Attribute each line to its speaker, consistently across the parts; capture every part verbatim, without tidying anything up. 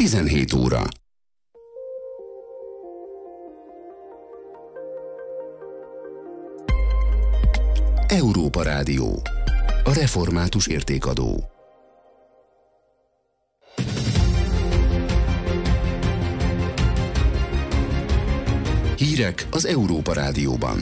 Speaker 1: tizenhét óra. Európa Rádió. A református értékadó. Hírek az Európa Rádióban.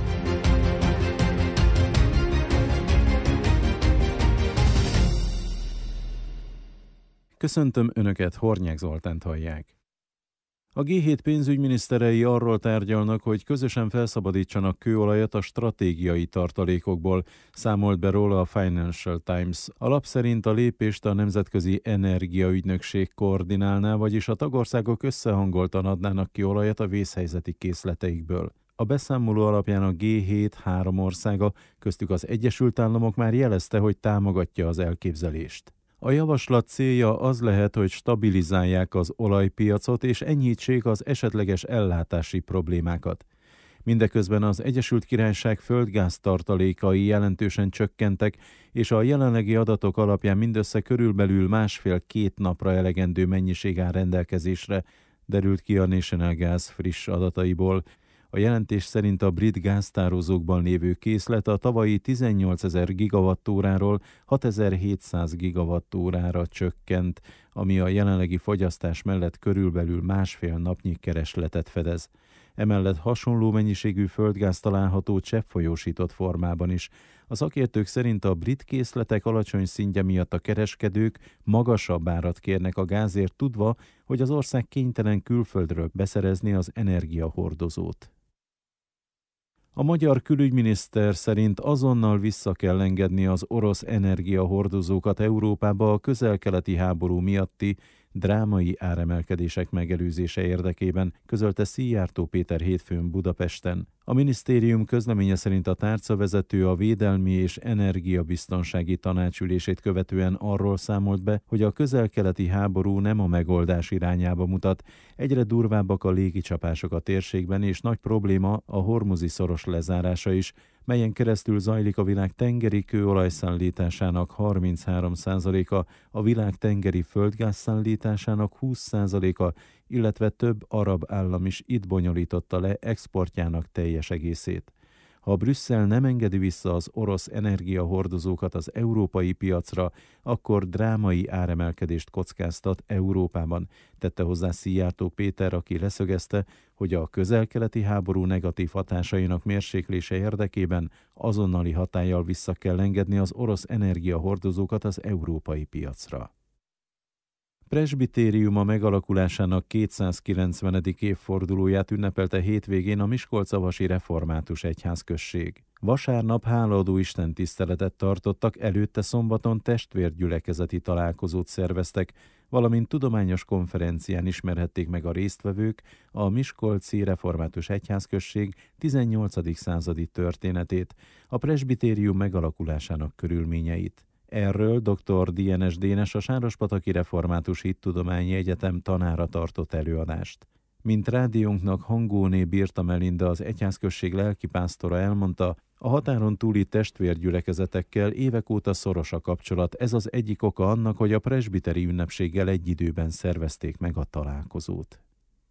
Speaker 2: Köszöntöm Önöket, Hornyák Zoltánt hallják. A gé hét pénzügyminiszterei arról tárgyalnak, hogy közösen felszabadítsanak kőolajat a stratégiai tartalékokból, számolt be róla a Financial Times. A lap szerint a lépést a Nemzetközi Energiaügynökség koordinálná, vagyis a tagországok összehangoltan adnának ki olajat a vészhelyzeti készleteikből. A beszámoló alapján a gé hét három országa, köztük az Egyesült Államok már jelezte, hogy támogatja az elképzelést. A javaslat célja az lehet, hogy stabilizálják az olajpiacot és enyhítsék az esetleges ellátási problémákat. Mindeközben az Egyesült Királyság földgáz tartalékai jelentősen csökkentek, és a jelenlegi adatok alapján mindössze körülbelül másfél-két napra elegendő mennyiség áll rendelkezésre, derült ki a National Gas friss adataiból. A jelentés szerint a brit gáztározókban lévő készlet a tavalyi tizennyolcezer gigawattóráról hatezer-hétszáz gigawattórára csökkent, ami a jelenlegi fogyasztás mellett körülbelül másfél napnyi keresletet fedez. Emellett hasonló mennyiségű földgáz található cseppfolyósított formában is. A szakértők szerint a brit készletek alacsony szintje miatt a kereskedők magasabb árat kérnek a gázért, tudva, hogy az ország kénytelen külföldről beszerezni az energiahordozót. A magyar külügyminiszter szerint azonnal vissza kell engedni az orosz energiahordozókat Európába a közel-keleti háború miatti drámai áremelkedések megelőzése érdekében, közölte Szijjártó Péter hétfőn Budapesten. A minisztérium közleménye szerint a tárcavezető a Védelmi és Energiabiztonsági Tanácsülését követően arról számolt be, hogy a közel-keleti háború nem a megoldás irányába mutat. Egyre durvábbak a légicsapások a térségben, és nagy probléma a hormuzi szoros lezárása is, melyen keresztül zajlik a világ tengeri kőolajszállításának harminchárom százaléka, a világ tengeri földgázszállításának húsz százaléka, illetve több arab állam is itt bonyolította le exportjának teljes egészét. Ha Brüsszel nem engedi vissza az orosz energiahordozókat az európai piacra, akkor drámai áremelkedést kockáztat Európában, tette hozzá Szijjártó Péter, aki leszögezte, hogy a közel-keleti háború negatív hatásainak mérséklése érdekében azonnali hatállyal vissza kell engedni az orosz energiahordozókat az európai piacra. Presbitériuma megalakulásának kétszázkilencvenedik évfordulóját ünnepelte hétvégén a Miskolcavasi Református Egyházközség. Vasárnap hálaadó istentiszteletet tartottak, előtte szombaton testvérgyülekezeti találkozót szerveztek, valamint tudományos konferencián ismerhették meg a résztvevők a Miskolci Református Egyházközség tizennyolcadik századi történetét, a presbitérium megalakulásának körülményeit. Erről dr. Dienes Dénes, a Sárospataki Református Hittudományi Egyetem tanára tartott előadást. Mint rádiónknak Hangóné Birta Melinda, az egyházközség lelkipásztora elmondta, a határon túli testvérgyülekezetekkel évek óta szoros a kapcsolat. Ez az egyik oka annak, hogy a presbiteri ünnepséggel egy időben szervezték meg a találkozót.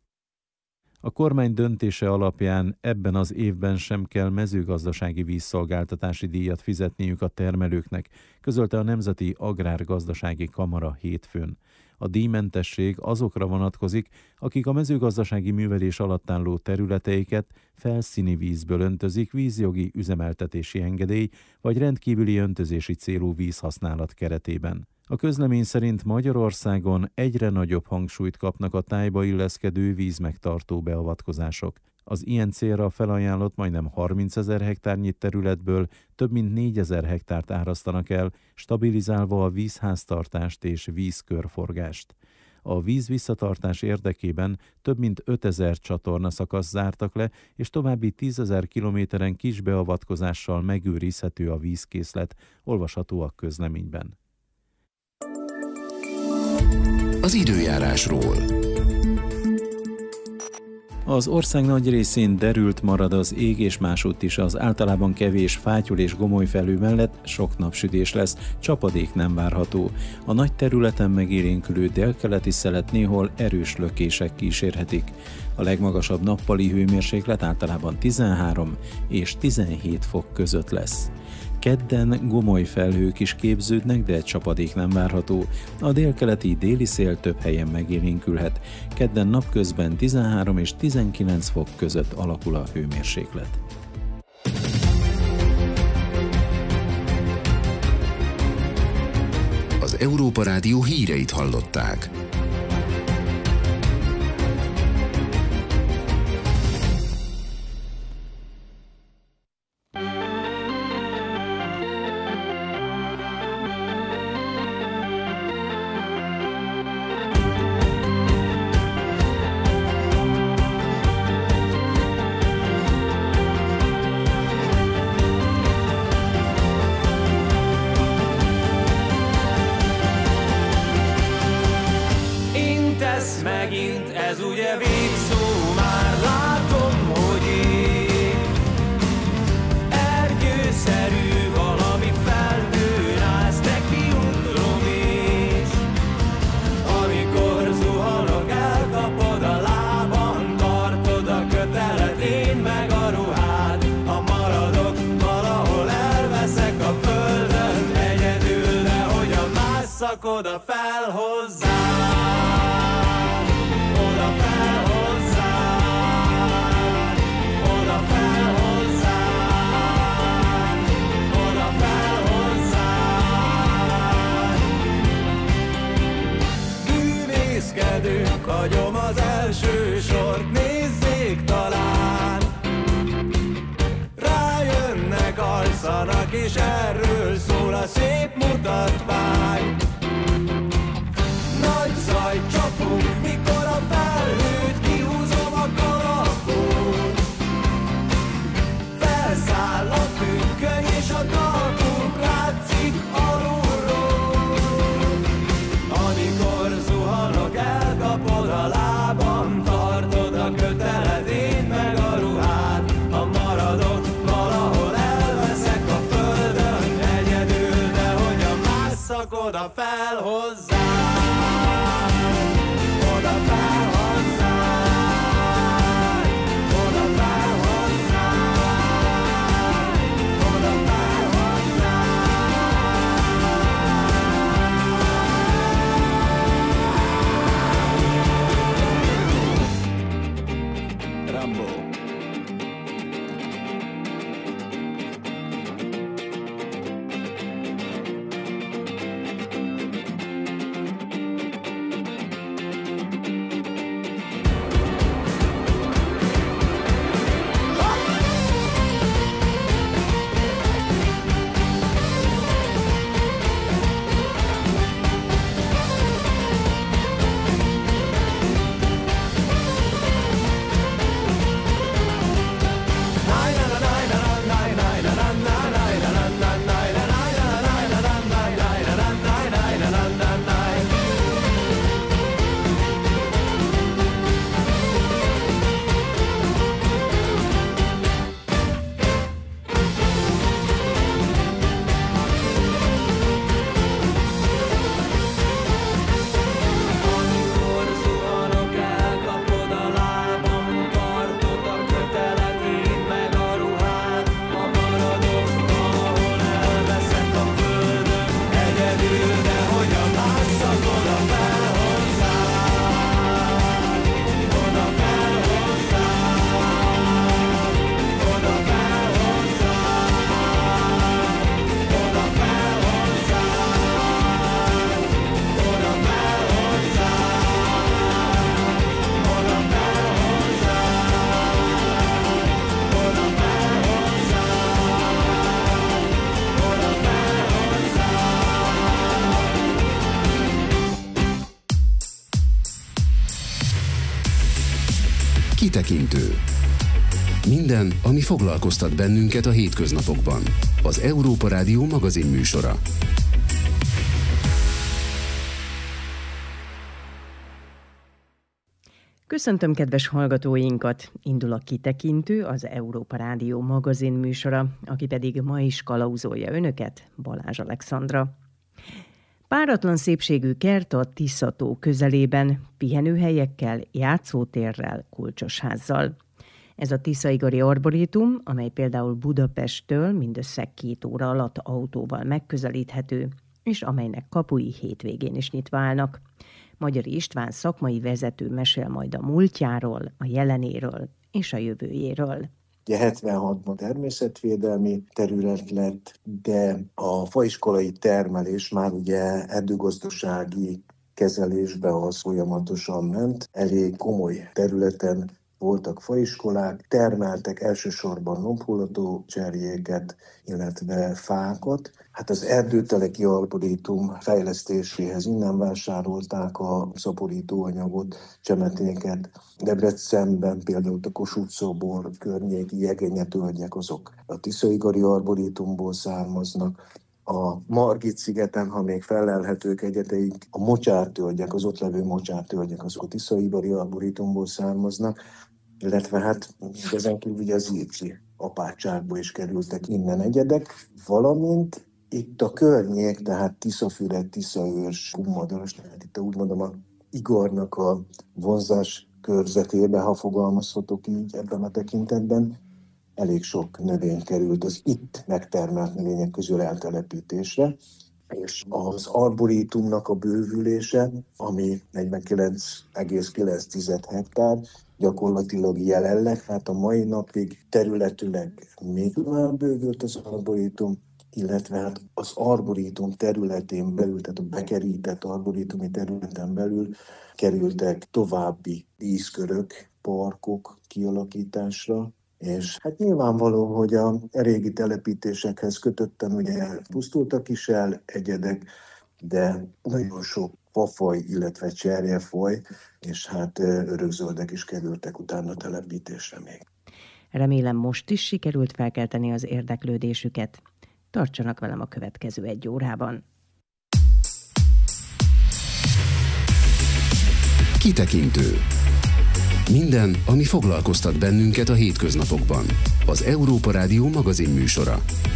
Speaker 2: A kormány döntése alapján ebben az évben sem kell mezőgazdasági vízszolgáltatási díjat fizetniük a termelőknek, közölte a Nemzeti Agrárgazdasági Kamara hétfőn. A díjmentesség azokra vonatkozik, akik a mezőgazdasági művelés alatt álló területeiket felszíni vízből öntözik vízjogi üzemeltetési engedély vagy rendkívüli öntözési célú vízhasználat keretében. A közlemény szerint Magyarországon egyre nagyobb hangsúlyt kapnak a tájba illeszkedő vízmegtartó beavatkozások. Az ilyen célra felajánlott majdnem harmincezer hektárnyi területből több mint négyezer hektárt árasztanak el, stabilizálva a vízháztartást és vízkörforgást. A víz visszatartás érdekében több mint ötezer csatornaszakasz zártak le, és további tízezer kilométeren kis beavatkozással megőrizhető a vízkészlet, olvasható a közleményben.
Speaker 1: Az időjárásról.
Speaker 2: Az ország nagy részén derült marad az ég, és másútt is az általában kevés fátyol és gomoly felhő mellett sok napsütés lesz, csapadék nem várható. A nagy területen megélénkülő délkeleti szelet néhol erős lökések kísérhetik. A legmagasabb nappali hőmérséklet általában tizenhárom és tizenhét fok között lesz. Kedden gomoly felhők is képződnek, de csapadék nem várható. A délkeleti déli szél több helyen megélénkülhet. Kedden napközben tizenhárom és tizenkilenc fok között alakul a hőmérséklet.
Speaker 1: Az Európa Rádió híreit hallották.
Speaker 3: Megint ez ugye végszó, már látom, hogy ég. Ergyőszerű valami felhőn állsz, neki ugrom is. Amikor zuhanok, elkapod a lábam, tartod a kötelet, én meg a ruhád. Ha maradok, valahol elveszek a földön egyedül, de hogyan másszak oda fel hozzá. Hagyom az első sort, nézzék talán. Rájönnek, alszanak, és erről szól a szép mutatvány. Nagy zaj csapunk, mikor a felhőt kihúzom a kalapból. Felszáll a függöny, és a talpunk látszik alulról. Amikor zuhanok, elkapod a lábam, tartod a köteled, én meg a ruhád. Ha maradok, valahol elveszek a földön egyedül, de hogyan másszak oda fel hozzá. Oda fel hozzá. Oda fel hozzá. Oda fel hozzá. Rambo.
Speaker 1: Kitekintő. Minden, ami foglalkoztat bennünket a hétköznapokban. Az Európa Rádió magazin műsora.
Speaker 4: Köszöntöm kedves hallgatóinkat! Indul a Kitekintő, az Európa Rádió magazin műsora, aki pedig ma is kalauzolja önöket, Balázs Alexandra. Páratlan szépségű kert a Tisza-tó közelében, pihenőhelyekkel, játszótérrel, kulcsosházzal. Ez a Tiszaigari Arborétum, amely például Budapesttől mindössze két óra alatt autóval megközelíthető, és amelynek kapui hétvégén is nyitva állnak. Magyari István szakmai vezető mesél majd a múltjáról, a jelenéről és a jövőjéről.
Speaker 5: Ugye hetvenhatban természetvédelmi terület lett, de a faiskolai termelés már ugye erdőgazdasági kezelésbe az folyamatosan ment. Elég komoly területen voltak faiskolák, termeltek elsősorban lombhullató cserjéket, illetve fákat. Hát az erdőteleki arborétum fejlesztéséhez innen vásárolták a szaporítóanyagot, csemetéket. Debrecenben például a Kossuth-szobor környéki jegenyetölgyek, azok a Tiszaigari arborétumból származnak. A Margit-szigeten, ha még fellelhetők egyeteik, a mocsártölgyek, az ott levő mocsártölgyek, azok a Tiszaigari arborétumból származnak, illetve hát ezen kívül ugye az Irci apátságból is kerültek innen egyedek, valamint itt a környék, tehát Tiszafüred, Tiszaőrs, Kunmadaras, tehát itt úgy mondom a Igornak a vonzás körzetébe, ha fogalmazhatok így ebben a tekintetben, elég sok növény került az itt megtermelt növények közül eltelepítésre, és az arborétumnak a bővülése, ami negyvenkilenc egész kilenc hektár, gyakorlatilag jelenleg, hát a mai napig területileg még már bővült az arborétum, illetve hát az arborétum területén belül, tehát a bekerített arborétumi területen belül kerültek további díszkörök, parkok kialakításra, és hát nyilvánvaló, hogy a régi telepítésekhez kötöttem, ugye pusztultak is el egyedek, de nagyon sok fafaj, illetve cserjefaj, és hát örökzöldek is kerültek utána telepítésre még.
Speaker 4: Remélem most is sikerült felkelteni az érdeklődésüket. Tartsanak velem a következő egy órában.
Speaker 1: Kitekintő. Minden, ami foglalkoztat bennünket a hétköznapokban. Az Európa Rádió magazin műsora.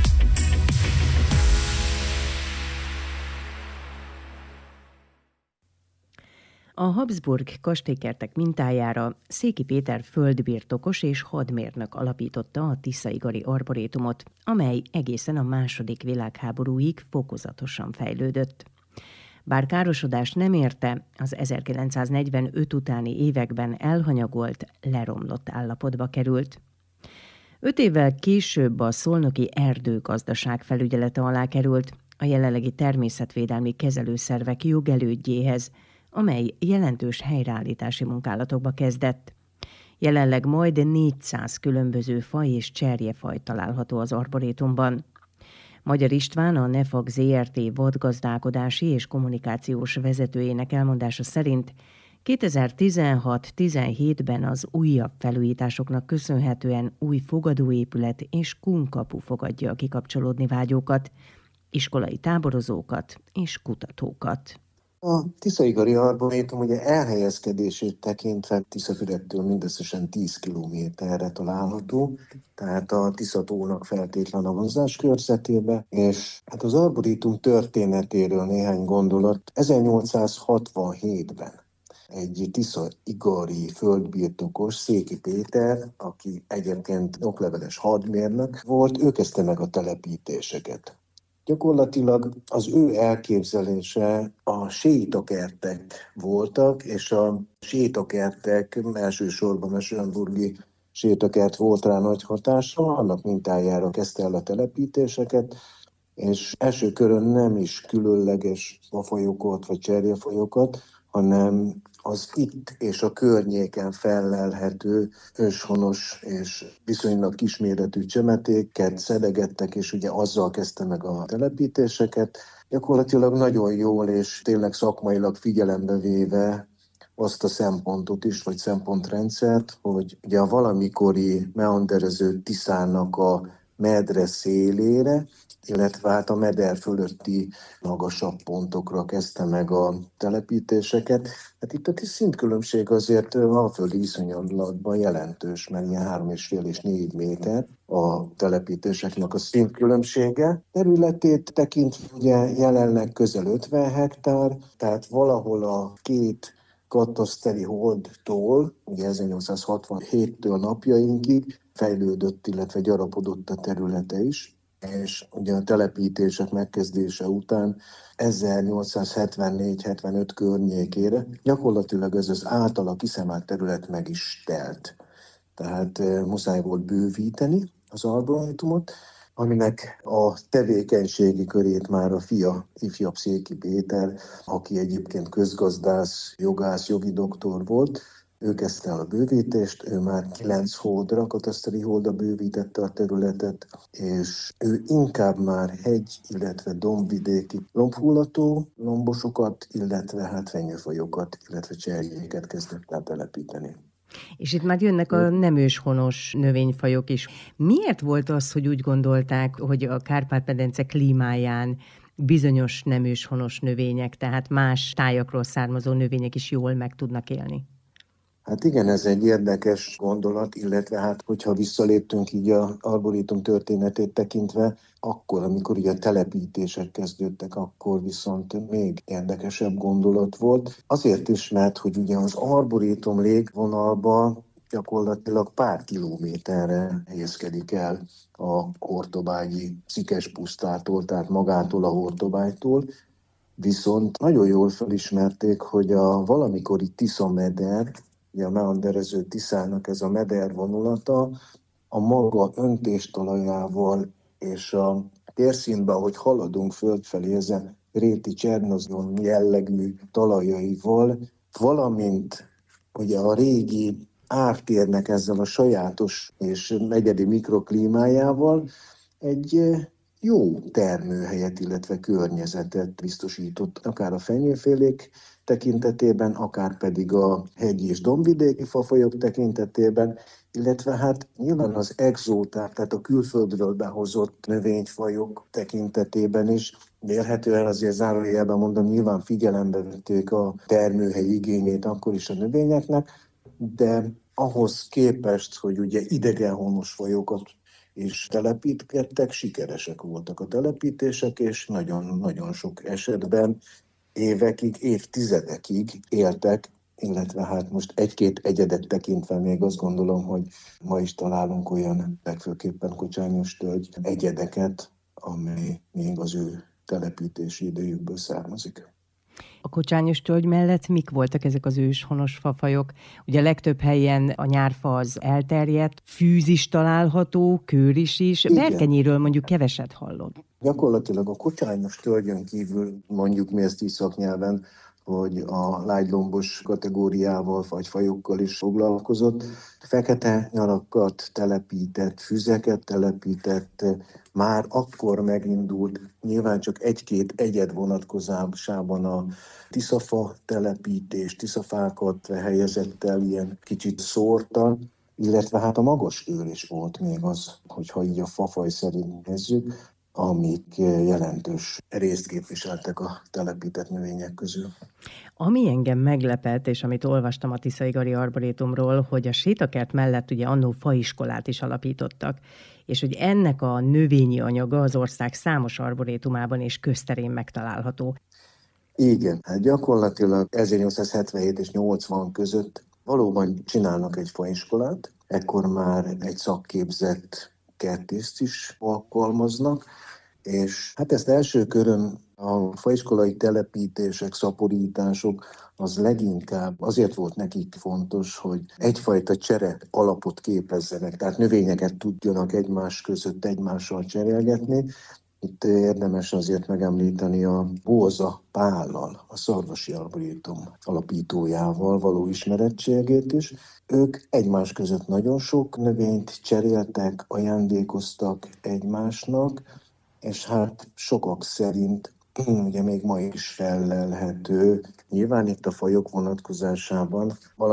Speaker 4: A Habsburg kastélykertek mintájára Széki Péter földbirtokos és hadmérnök alapította a Tiszaigari Arborétumot, amely egészen a második világháborúig fokozatosan fejlődött. Bár károsodást nem érte, az ezerkilencszáznegyvenöt utáni években elhanyagolt, leromlott állapotba került. Öt évvel később a szolnoki erdőgazdaság felügyelete alá került, a jelenlegi természetvédelmi kezelőszervek jogelődjéhez, amely jelentős helyreállítási munkálatokba kezdett. Jelenleg majd négyszáz különböző faj és cserjefaj található az arborétumban. Magyari István, a Nefag zé er té vadgazdálkodási és kommunikációs vezetőjének elmondása szerint kétezer-tizenhat-tizenhétben az újabb felújításoknak köszönhetően új fogadóépület és kunkapu fogadja a kikapcsolódni vágyókat, iskolai táborozókat és kutatókat.
Speaker 5: A Tiszaigari Arborétum ugye elhelyezkedését tekintve Tiszafüredtől mindösszesen tíz kilométerre található, tehát a Tisza-tónak feltétlen a vonzás körzetébe, és hát az arborétum történetéről néhány gondolat. ezernyolcszázhatvanhétben egy tiszaigari földbirtokos, Széki Péter, aki egyébként okleveles hadmérnök volt, ő kezdte meg a telepítéseket. Gyakorlatilag az ő elképzelése a sétakertek voltak, és a sétakertek elsősorban a schönburgi sétakert volt rá nagy hatással, annak mintájára kezdte el a telepítéseket, és első körön nem is különleges fafajokat vagy cserjefajokat, hanem az itt és a környéken fellelhető őshonos és viszonylag kisméretű csemetéket szedegettek, és ugye azzal kezdte meg a telepítéseket. Gyakorlatilag nagyon jól és tényleg szakmailag figyelembe véve azt a szempontot is, vagy szempontrendszert, hogy ugye a valamikori meanderező Tiszának a medre szélére, illetve hát a meder fölötti magasabb pontokra kezdte meg a telepítéseket. Hát itt a szintkülönbség azért alföldi viszonylatban jelentős, mert ilyen három és fél és négy méter a telepítéseknek a szintkülönbsége. Területét tekintve ugye jelenleg közel ötven hektár, tehát valahol a két kataszteri holdtól, ugye ezernyolcszázhatvanhéttől napjainkig fejlődött, illetve gyarapodott a területe is, és ugye a telepítések megkezdése után ezernyolcszázhetvennégy hetvenöt környékére gyakorlatilag ez az általa kiszemelt terület meg is telt. Tehát e, muszáj volt bővíteni az arborétumot, aminek a tevékenységi körét már a fia, ifjabb Széki Péter, aki egyébként közgazdász, jogász, jogi doktor volt, ő kezdte el a bővítést, ő már kilenc holdra, kataszteri holdra bővítette a területet, és ő inkább már hegy, illetve dombvidéki lombhullató lombosokat, illetve hát fenyőfajokat, illetve cserjéket kezdett el telepíteni.
Speaker 4: És itt már jönnek a nem őshonos növényfajok is. Miért volt az, hogy úgy gondolták, hogy a Kárpát-medence klímáján bizonyos nem őshonos növények, tehát más tájakról származó növények is jól meg tudnak élni?
Speaker 5: Hát igen, ez egy érdekes gondolat, illetve hát, hogyha visszaléptünk így az arborétum történetét tekintve, akkor, amikor ugye a telepítések kezdődtek, akkor viszont még érdekesebb gondolat volt. Azért is, mert hogy ugye az arborétum légvonalba gyakorlatilag pár kilométerre helyezkedik el a hortobágyi szikespusztától, tehát magától a hortobágytól, viszont nagyon jól felismerték, hogy a valamikori Tisza-meder, a meanderező Tiszának ez a meder vonulata a maga öntéstalajával és a térszínben, ahogy haladunk földfelé ezen réti csernozon jellegű talajaival, valamint ugye a régi ártérnek ezzel a sajátos és egyedi mikroklímájával egy jó termőhelyet, illetve környezetet biztosított, akár a fenyőfélék tekintetében, akár pedig a hegyi és dombvidéki fafajok tekintetében, illetve hát nyilván az exóták, tehát a külföldről behozott növényfajok tekintetében is, vélhetően azért zárójelben mondom, nyilván figyelembe vették a termőhely igényét akkor is a növényeknek, de ahhoz képest, hogy ugye idegenhonos fajokat és telepítgettek, sikeresek voltak a telepítések, és nagyon-nagyon sok esetben évekig, évtizedekig éltek, illetve hát most egy-két egyedet tekintve még azt gondolom, hogy ma is találunk olyan, legfőképpen Kocsányos tölgy egyedeket, amely még az ő telepítési idejükből származik.
Speaker 4: A Kocsányos tölgy mellett mik voltak ezek az őshonos fafajok? Ugye legtöbb helyen a nyárfa az elterjedt, fűz is található, kőris is. Igen. Berkenyéről mondjuk keveset hallod.
Speaker 5: Gyakorlatilag a Kocsányos tölgyön kívül, mondjuk mi ezt így szaknyelven, hogy a lágylombos kategóriával vagy fajokkal is foglalkozott. Fekete nyalakat telepített, füzeket telepített, már akkor megindult, nyilván csak egy-két egyed vonatkozásában a tiszafa telepítés, tiszafákat helyezett el ilyen kicsit szórtan, illetve hát a magas őr is volt még az, hogyha így a fafaj szerint nézzük, amik jelentős részt képviseltek a telepített növények közül.
Speaker 4: Ami engem meglepett, és amit olvastam a Tiszaigari Arborétumról, hogy a sétakert mellett ugye annó faiskolát is alapítottak, és hogy ennek a növényi anyaga az ország számos arborétumában és közterén megtalálható.
Speaker 5: Igen, hát gyakorlatilag ezernyolcszázhetvenhét és nyolcvan között valóban csinálnak egy faiskolát, ekkor már egy szakképzett kertészt is alkalmaznak, és hát ezt első körön a faiskolai telepítések, szaporítások az leginkább azért volt nekik fontos, hogy egyfajta csere alapot képezzenek, tehát növényeket tudjanak egymás között egymással cserélgetni. Itt érdemes azért megemlíteni a Bóza Pállal, a Szarvasi Arborétum alapítójával való ismerettségét is. Ők egymás között nagyon sok növényt cseréltek, ajándékoztak egymásnak, és hát sokak szerint ugye még ma is fellelhető, nyilván itt a fajok vonatkozásában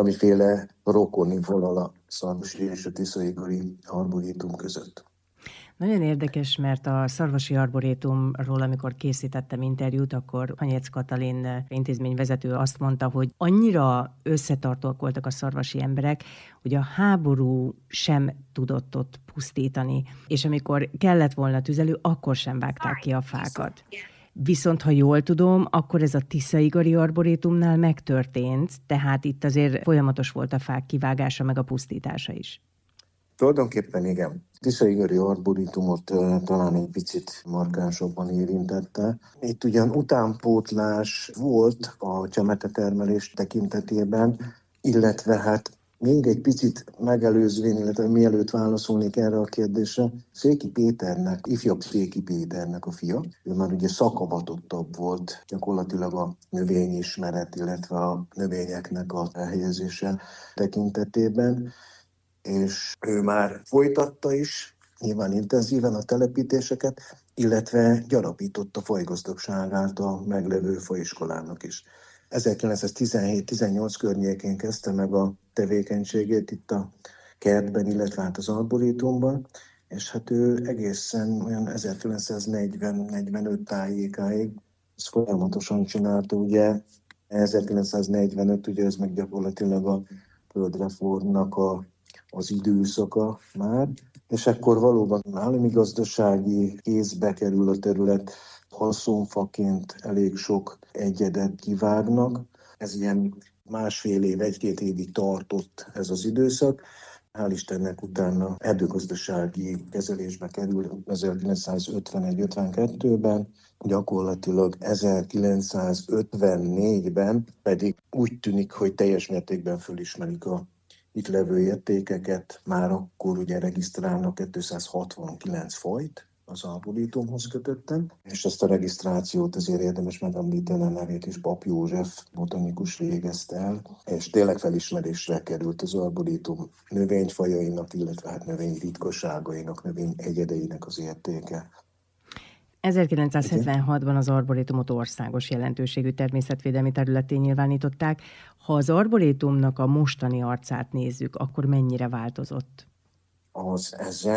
Speaker 5: valamiféle rokoni vonal a Szarvasi és a Tiszaigari Arborétum között.
Speaker 4: Nagyon érdekes, mert a Szarvasi Arborétumról, amikor készítettem interjút, akkor Hanyec Katalin intézményvezető azt mondta, hogy annyira összetartóak voltak a szarvasi emberek, hogy a háború sem tudott ott pusztítani, és amikor kellett volna tüzelő, akkor sem vágták ki a fákat. Viszont, ha jól tudom, akkor ez a Tiszaigari Arborétumnál megtörtént, tehát itt azért folyamatos volt a fák kivágása, meg a pusztítása is.
Speaker 5: Tulajdonképpen igen. Tiszaigari Arborétumot talán egy picit markánsabban érintette. Itt ugyan utánpótlás volt a csemetetermelés tekintetében, illetve hát még egy picit megelőzvén, illetve mielőtt válaszolnék erre a kérdésre, Széki Péternek, ifjabb Széki Péternek a fia, ő már ugye szakavatottabb volt gyakorlatilag a növényismeret, illetve a növényeknek a elhelyezése tekintetében, és ő már folytatta is, nyilván intenzíven a telepítéseket, illetve gyarapította fajgazdagságát a meglevő faiskolának is. ezerkilencszáztizenhét-tizennyolc környékén kezdte meg a tevékenységét itt a kertben, illetve hát az arborétumban, és hát ő egészen olyan ezerkilencszáznegyven-negyvenöt tájékáig ezt folyamatosan csinálta, ugye ezerkilencszáznegyvenöt, ugye ez meg gyakorlatilag a földreformnak a, az időszaka már, és akkor valóban állami gazdasági kézbe kerül a terület, haszonfaként elég sok egyedet kivágnak. Ez ilyen másfél év, egy-két évig tartott ez az időszak. Hál' Istennek utána erdőgazdasági kezelésbe kerül ezerkilencszázötvenegy-ötvenkettőben, gyakorlatilag ezerkilencszázötvennégyben pedig úgy tűnik, hogy teljes mértékben fölismerik a itt levő értékeket. Már akkor ugye regisztrálnak kétszázhatvankilenc fajt az arborétumhoz kötöttem, és ezt a regisztrációt azért érdemes megemlíteni, a nevét is Pap József botanikus végezte el, és tényleg felismerésre került az arborétum növényfajainak, illetve hát növény ritkaságainak, növény egyedeinek az értéke.
Speaker 4: ezerkilencszázhetvenhatban az arborétumot országos jelentőségű természetvédelmi területté nyilvánították. Ha az arborétumnak a mostani arcát nézzük, akkor mennyire változott?
Speaker 5: Az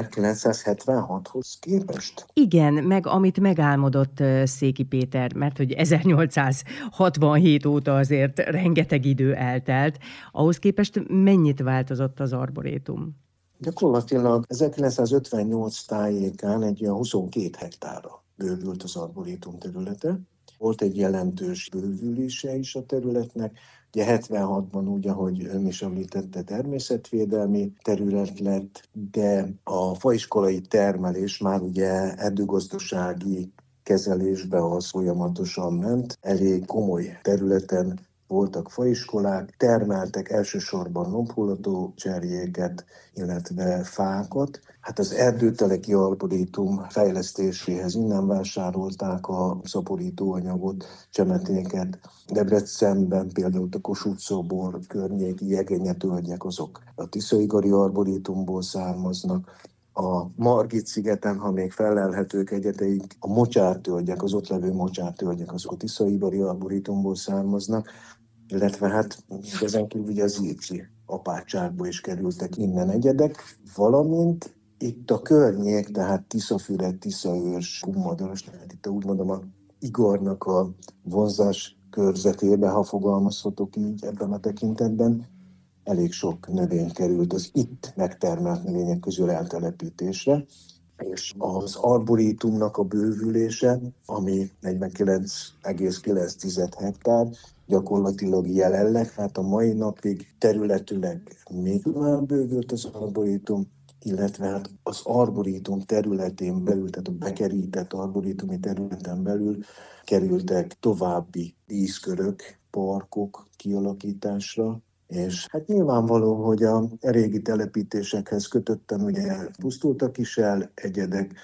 Speaker 5: ezerkilencszázhetvenhathoz képest?
Speaker 4: Igen, meg amit megálmodott Széki Péter, mert hogy ezernyolcszázhatvanhét óta azért rengeteg idő eltelt, ahhoz képest mennyit változott az arborétum?
Speaker 5: Gyakorlatilag ezerkilencszázötvennyolc tájékán egy olyan huszonkét hektárra bővült az arborétum területe. Volt egy jelentős bővülése is a területnek. Ugye hetvenhatban úgy, ahogy ön is említette, természetvédelmi terület lett, de a faiskolai termelés már ugye erdőgazdasági kezelésbe az folyamatosan ment. Elég komoly területen voltak faiskolák, termeltek elsősorban lombhullató cserjéket, illetve fákat. Hát az erdőteleki arborétum fejlesztéséhez innen vásárolták a szaporítóanyagot, csemetéket. Debrecenben például a Kossuth-szobor környéki jegenyetölgyek, azok a Tiszaigari arborétumból származnak. A Margit-szigeten, ha még felelhetők egyeteik, a mocsártölgyek, az ott levő mocsártölgyek, azok a Tiszaigari arborétumból származnak, illetve hát ezen kívül ugye az Irci apátságból is kerültek innen egyedek, valamint itt a környék, tehát Tiszafüred, Tiszaőrs, Kunmadaras, tehát itt úgy mondom a Igornak a vonzás körzetébe, ha fogalmazhatok így ebben a tekintetben, elég sok növény került az itt megtermelt növények közül eltelepítésre, és az arborétumnak a bővülése, ami negyvenkilenc egész kilenc hektár, gyakorlatilag jelenleg, hát a mai napig területileg még tovább bővült az arborétum, illetve hát az arborétum területén belül, tehát a bekerített arborétumi területen belül kerültek további díszkörök, parkok kialakításra, és hát nyilvánvaló, hogy a régi telepítésekhez kötötten ugye pusztultak is el egyedek,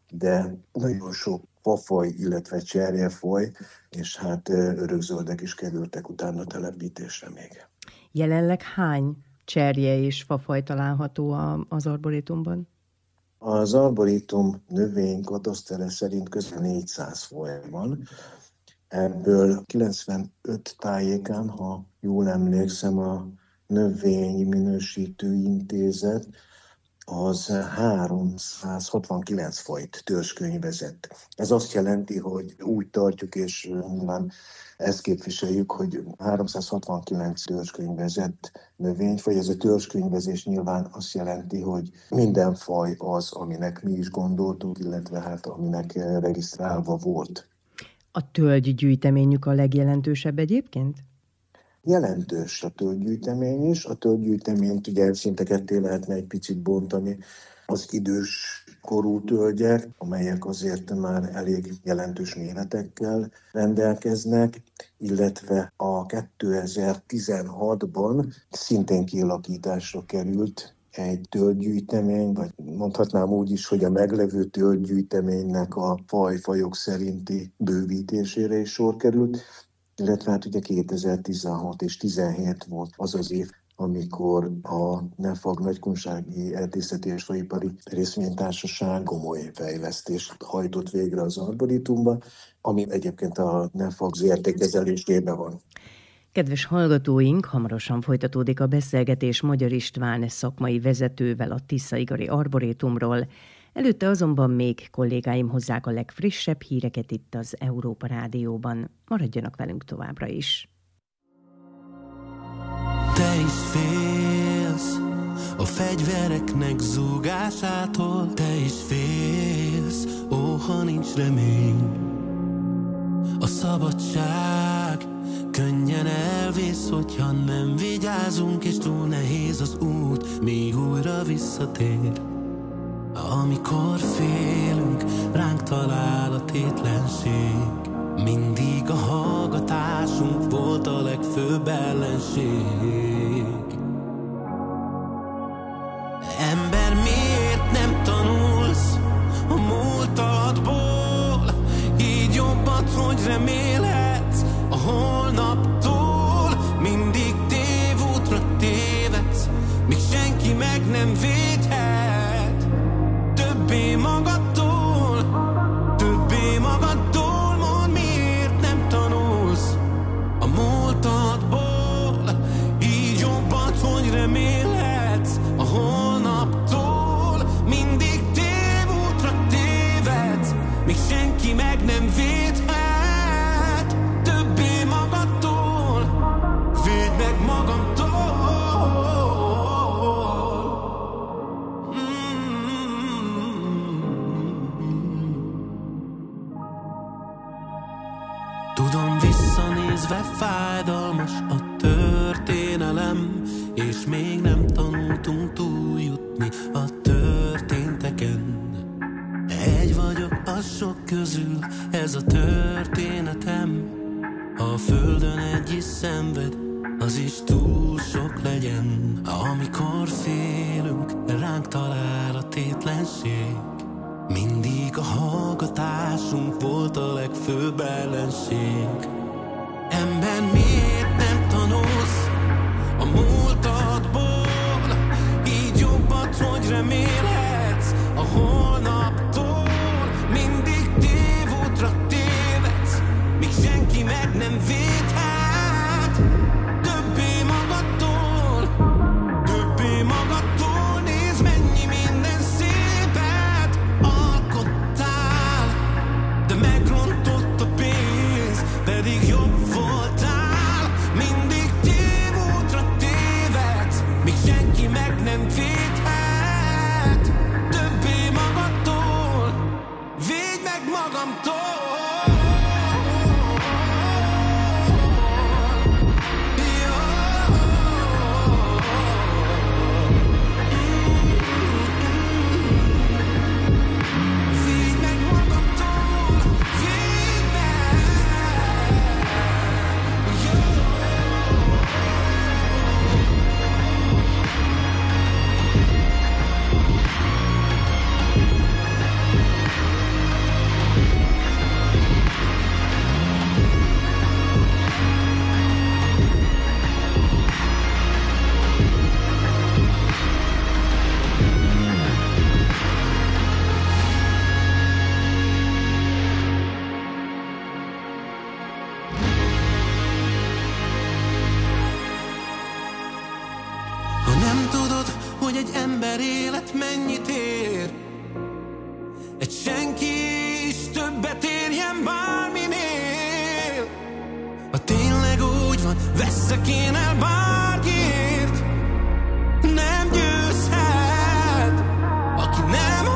Speaker 5: de nagyon sok fafaj, illetve cserjefaj, és hát örökzöldek is kerültek utána telepítésre még.
Speaker 4: Jelenleg hány cserje és fafaj található az arborétumban?
Speaker 5: Az arborétum növénykatasztere szerint közel négyszáz faj van. Ebből kilencvenöt tájékán, ha jól emlékszem, a Növényminősítő Intézet az háromszázhatvankilenc fajt törzskönyvezett. Ez azt jelenti, hogy úgy tartjuk, és nyilván ezt képviseljük, hogy háromszázhatvankilenc törzskönyvezett növényfaj. Ez a törzskönyvezés nyilván azt jelenti, hogy minden faj az, aminek mi is gondoltunk, illetve hát aminek regisztrálva volt.
Speaker 4: A tölgygyűjteményük a legjelentősebb egyébként?
Speaker 5: Jelentős a tölgygyűjtemény is. A tölgygyűjteményt ugye szinte ketté lehetne egy picit bontani. Az idős korú tölgyek, amelyek azért már elég jelentős méretekkel rendelkeznek, illetve a kétezer-tizenhatban szintén kialakításra került egy tölgygyűjtemény, vagy mondhatnám úgy is, hogy a meglevő tölgygyűjteménynek a faj-fajok szerinti bővítésére is sor került, illetve hát ugye kétezer-tizenhat és tizenhét volt az az év, amikor a NEFAG Nagykunsági Erdészeti és Faipari Részvénytársaság komoly fejlesztést hajtott végre az arborétumba, ami egyébként a NEFAG zé er té kezelésében van.
Speaker 4: Kedves hallgatóink, hamarosan folytatódik a beszélgetés Magyar István szakmai vezetővel a Tiszaigari Arborétumról. Előtte azonban még kollégáim hozzák a legfrissebb híreket itt az Európa Rádióban. Maradjanak velünk továbbra is.
Speaker 3: Te is félsz a fegyvereknek zúgásától, te is félsz, ó, ha nincs remény. A szabadság könnyen elvész, hogyha nem vigyázunk, és túl nehéz az út, még újra visszatér. Amikor félünk, ránk talál a tétlenség, mindig a hallgatásunk volt a legfőbb ellenség. Ember, miért nem tanulsz a múltadból? Így jobbat, hogy remélhetsz a holnaptól. Mindig tévútra tévedsz, míg senki meg nem védhet. Többé magadtól, többé magadtól, mondd, miért nem tanulsz a múltadból. Így jobbat, hogy remélhetsz a holnaptól. Mindig tévútra tévedsz, míg senki meg nem védhet. Többé magadtól, védd meg magamtól. Tudom, visszanézve fájdalmas a történelem, és még nem tanultunk túljutni a történteken. Egy vagyok a sok közül, ez a történetem. Ha a földön egy is szenved, az is túl sok legyen. Amikor félünk, ránk talál a tétlenség, mindig a hallgatásunk volt a legfőbb ellenség. Ember, miért nem tanulsz a múltadból? Így jobbat, hogy remélhetsz a holnaptól. Mindig tévútra tévedsz, míg senki meg nem védhet. Többé magadtól, többé magadtól. Nézd, mennyi minden szépet alkottál, de megrontott a pénz, pedig jobb voltál. Mindig tévútra tévedsz, míg senki meg nem védhet. Többé magadtól, védj meg magamtól. ember élet mennyit ér. Egy senki is többet érjen bárminél. Ha tényleg úgy van, veszek én el bárkiért. Nem győzhet, aki nem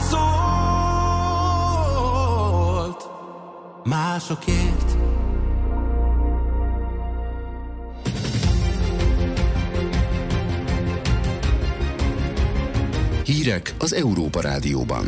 Speaker 3: harcolt másokért.
Speaker 1: Hírek az Európa Rádióban.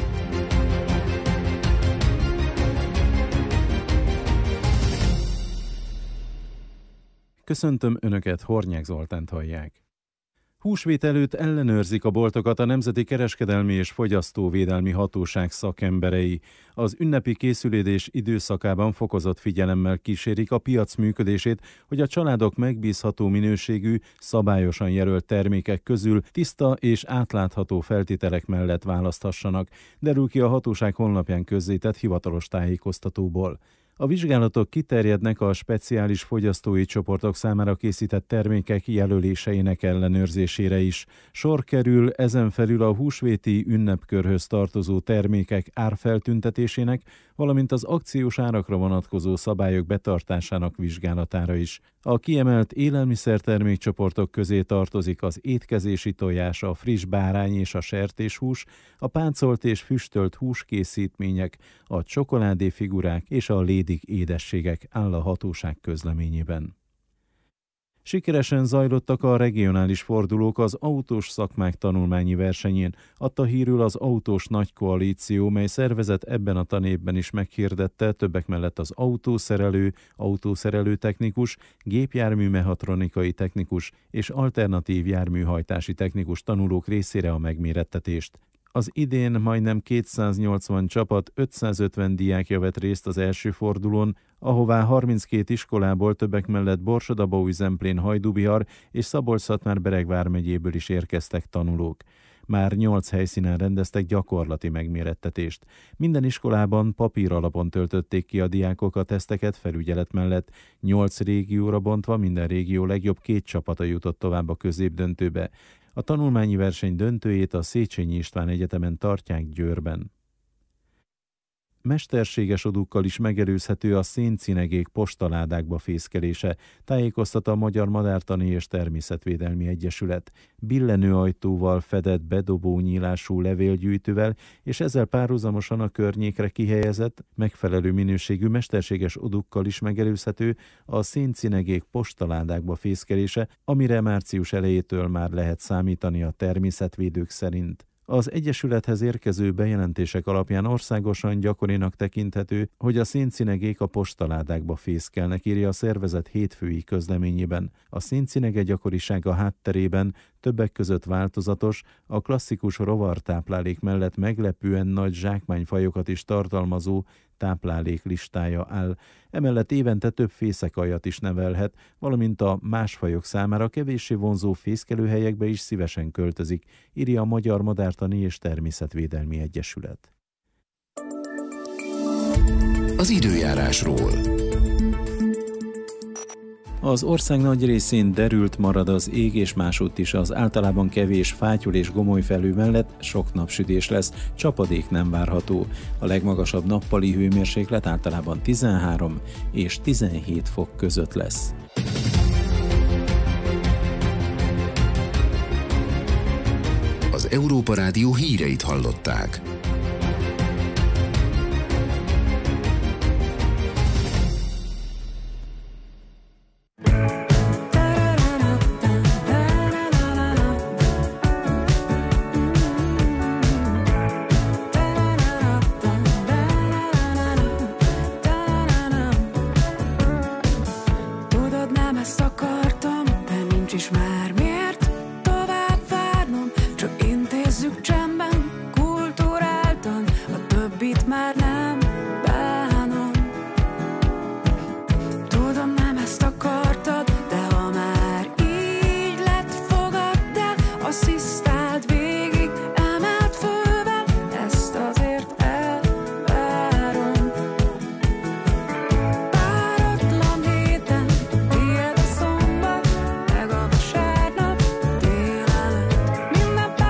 Speaker 2: Köszöntöm Önöket, Hornyák Zoltánt hallják. Húsvét előtt ellenőrzik a boltokat a Nemzeti Kereskedelmi és Fogyasztóvédelmi Hatóság szakemberei. Az ünnepi készülődés időszakában fokozott figyelemmel kísérik a piac működését, hogy a családok megbízható minőségű, szabályosan jelölt termékek közül tiszta és átlátható feltételek mellett választhassanak, derül ki a hatóság honlapján közzétett hivatalos tájékoztatóból. A vizsgálatok kiterjednek a speciális fogyasztói csoportok számára készített termékek jelöléseinek ellenőrzésére is. Sor kerül ezen felül a húsvéti ünnepkörhöz tartozó termékek árfeltüntetésének, valamint az akciós árakra vonatkozó szabályok betartásának vizsgálatára is. A kiemelt élelmiszertermékcsoportok közé tartozik az étkezési tojás, a friss bárány és a sertéshús, a páncolt és füstölt húskészítmények, a csokoládéfigurák és a lédik édességek, áll a hatóság közleményében. Sikeresen zajlottak a regionális fordulók az autós szakmák tanulmányi versenyén, adta hírül az Autós Nagy Koalíció, mely szervezet ebben a tanévben is meghirdette többek mellett az autószerelő, autószerelő technikus, gépjármű mechatronikai technikus és alternatív járműhajtási technikus tanulók részére a megmérettetést. Az idén majdnem kétszáznyolcvan csapat, ötszázötven diákja vett részt az első fordulón, ahová harminckét iskolából többek mellett Borsod-Abaúj-Zemplén, Hajdú-Bihar és Szabolcs-Szatmár-Bereg vármegyéből is érkeztek tanulók. Már nyolc helyszínen rendeztek gyakorlati megmérettetést. Minden iskolában papír alapon töltötték ki a diákok a teszteket felügyelet mellett. Nyolc régióra bontva minden régió legjobb két csapata jutott tovább a középdöntőbe. A tanulmányi verseny döntőjét a Széchenyi István Egyetemen tartják Győrben. Mesterséges odúkkal is megelőzhető a széncinegék postaládákba fészkelése, tájékoztat a Magyar Madártani és Természetvédelmi Egyesület. Billenő ajtóval fedett bedobónyílású levélgyűjtővel és ezzel párhuzamosan a környékre kihelyezett, megfelelő minőségű mesterséges odúkkal is megelőzhető a széncinegék postaládákba fészkelése, amire március elejétől már lehet számítani a természetvédők szerint. Az Egyesülethez érkező bejelentések alapján országosan gyakorinak tekinthető, hogy a széncinegék a postaládákba fészkelnek, írja a szervezet hétfői közleményében. A széncinege gyakorisága hátterében többek között változatos, a klasszikus rovartáplálék mellett meglepően nagy zsákmányfajokat is tartalmazó táplálék listája áll. Emellett évente több fészekaljat is nevelhet, valamint a más fajok számára kevéssé vonzó fészkelőhelyekbe is szívesen költözik, írja a Magyar Madártani és Természetvédelmi Egyesület.
Speaker 1: Az időjárásról.
Speaker 2: Az ország nagy részén derült marad az ég, és másútt is az általában kevés fátyol és gomolyfelhő mellett sok napsütés lesz, csapadék nem várható. A legmagasabb nappali hőmérséklet általában tizenhárom és tizenhét fok között lesz.
Speaker 1: Az Európa Rádió híreit hallották.
Speaker 6: Minden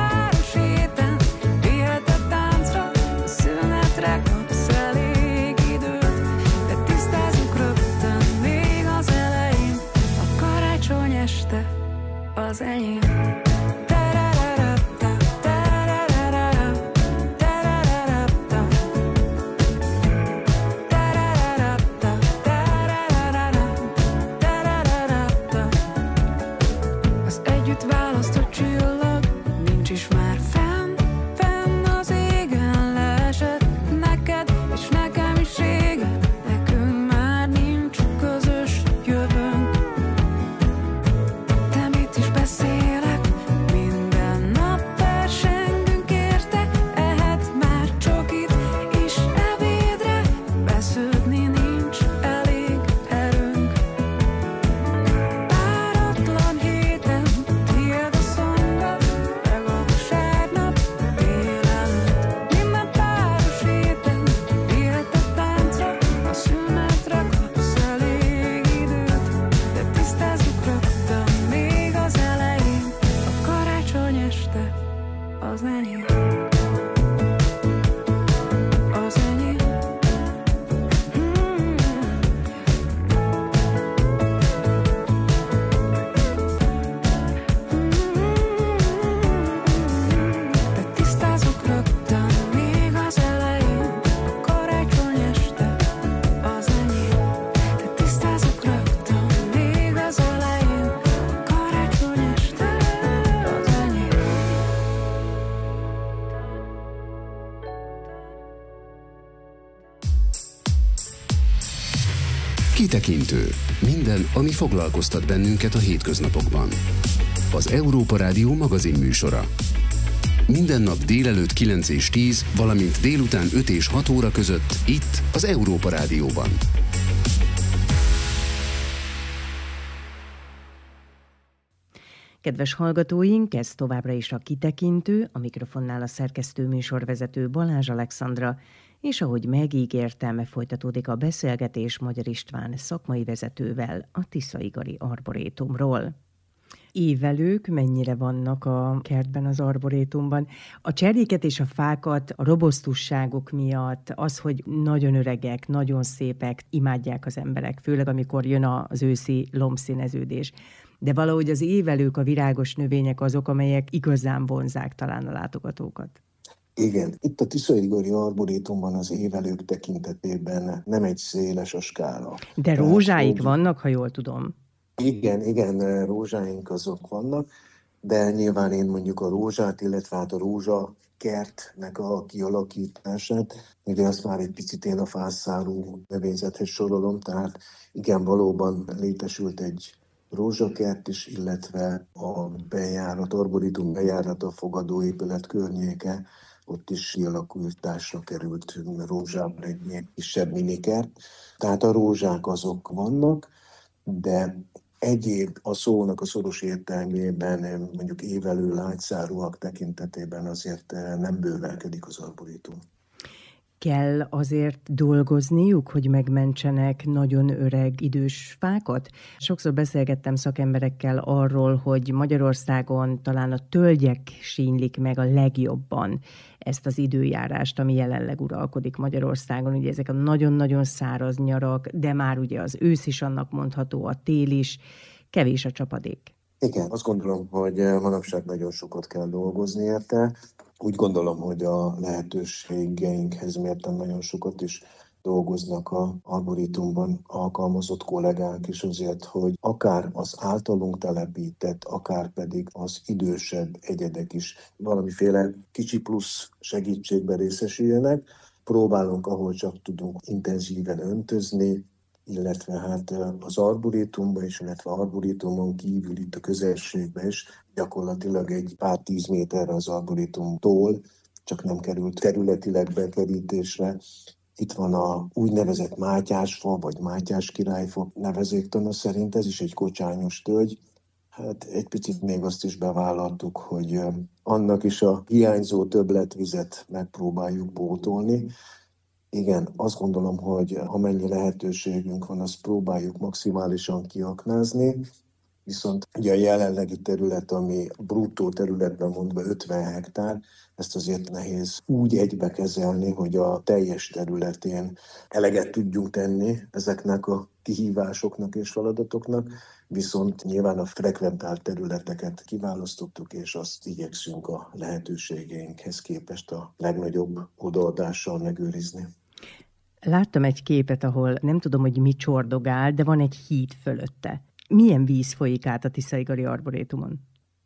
Speaker 1: Kitekintő. Minden, ami foglalkoztat bennünket a hétköznapokban. Az Európa Rádió magazin műsora. Minden nap délelőtt kilenc és tíz, valamint délután öt és hat óra között itt az Európa Rádióban.
Speaker 4: Kedves hallgatóink, ez továbbra is a Kitekintő, a mikrofonnál a szerkesztő műsorvezető Balázs Alexandra, és ahogy megígértem, folytatódik a beszélgetés Magyar István szakmai vezetővel a Tiszaigari Arborétumról. Évelők mennyire vannak a kertben, az arborétumban? A cserjéket és a fákat a robosztusságuk miatt, az, hogy nagyon öregek, nagyon szépek, imádják az emberek, főleg amikor jön az őszi lombszíneződés. De valahogy az évelők, a virágos növények azok, amelyek igazán vonzák talán a látogatókat.
Speaker 5: Igen, itt a Tiszaigari Arborétumban az évelők tekintetében nem egy széles a skála.
Speaker 4: De rózsáik Tehát, vannak, ha jól tudom.
Speaker 5: Igen, igen, rózsáink azok vannak, de nyilván én mondjuk a rózsát, illetve hát a rózsakertnek a kialakítását, ugye azt már egy picit én a fászárú növényzethez sorolom, tehát igen, valóban létesült egy rózsakert is, illetve a bejárat, arborétum bejárata, fogadóépület környéke, ott is kialakításra került rózsában egy kisebb minikert. Tehát a rózsák azok vannak, de egyéb a szónak a szoros értelmében, mondjuk évelő lágyszárúak tekintetében azért nem bővelkedik az arborétum.
Speaker 4: Kell azért dolgozniuk, hogy megmentsenek nagyon öreg, idős fákat? Sokszor beszélgettem szakemberekkel arról, hogy Magyarországon talán a tölgyek sínlik meg a legjobban ezt az időjárást, ami jelenleg uralkodik Magyarországon. Ugye ezek a nagyon-nagyon száraz nyarak, de már ugye az ősz is annak mondható, a tél is, kevés a csapadék.
Speaker 5: Igen, azt gondolom, hogy manapság nagyon sokat kell dolgozni érte. Úgy gondolom, hogy a lehetőségeinkhez mérten nagyon sokat is dolgoznak az arborétumban alkalmazott kollégák is azért, hogy akár az általunk telepített, akár pedig az idősebb egyedek is valamiféle kicsi plusz segítségben részesüljenek. Próbálunk, ahol csak tudunk, intenzíven öntözni, illetve hát az arborétumban is, illetve arborétumon kívül itt a közelségben is gyakorlatilag egy pár tíz méterre az arborétumtól, csak nem került területileg bekerítésre. Itt van a úgynevezett mátyásfa, vagy mátyás királyfa nevezéktana szerint, ez is egy kocsányos tölgy. Hát egy picit még azt is bevállaltuk, hogy annak is a hiányzó többletvizet megpróbáljuk pótolni. Igen, azt gondolom, hogy amennyi lehetőségünk van, azt próbáljuk maximálisan kiaknázni, viszont ugye a jelenlegi terület, ami bruttó területben mondva ötven hektár, ezt azért nehéz úgy egybe kezelni, hogy a teljes területén eleget tudjunk tenni ezeknek a kihívásoknak és feladatoknak, viszont nyilván a frekventált területeket kiválasztottuk, és azt igyekszünk a lehetőségeinkhez képest a legnagyobb odaadással megőrizni.
Speaker 4: Láttam egy képet, ahol nem tudom, hogy mi csordogál, de van egy híd fölötte. Milyen víz folyik át a Tiszaigari Arborétumon?